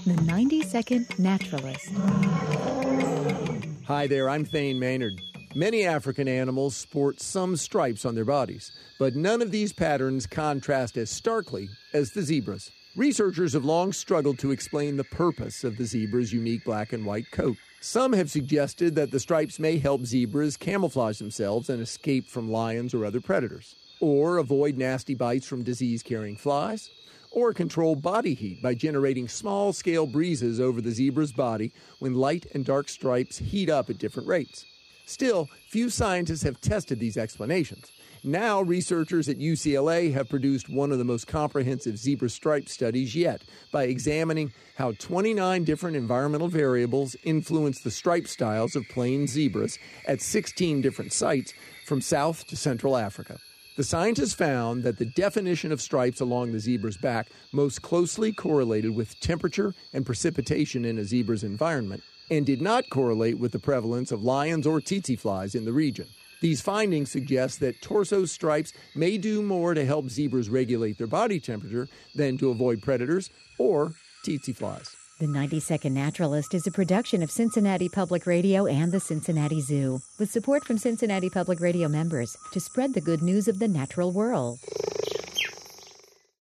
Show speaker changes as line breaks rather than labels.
The 90-Second Naturalist.
Hi there, I'm Thane Maynard. Many African animals sport some stripes on their bodies, but none of these patterns contrast as starkly as the zebras. Researchers have long struggled to explain the purpose of the zebra's unique black and white coat. Some have suggested that the stripes may help zebras camouflage themselves and escape from lions or other predators, or avoid nasty bites from disease-carrying flies, or control body heat by generating small-scale breezes over the zebra's body when light and dark stripes heat up at different rates. Still, few scientists have tested these explanations. Now, researchers at UCLA have produced one of the most comprehensive zebra stripe studies yet by examining how 29 different environmental variables influence the stripe styles of plain zebras at 16 different sites from South to Central Africa. The scientists found that the definition of stripes along the zebra's back most closely correlated with temperature and precipitation in a zebra's environment and did not correlate with the prevalence of lions or tsetse flies in the region. These findings suggest that torso stripes may do more to help zebras regulate their body temperature than to avoid predators or tsetse flies.
The 90-Second Naturalist is a production of Cincinnati Public Radio and the Cincinnati Zoo, with support from Cincinnati Public Radio members to spread the good news of the natural world.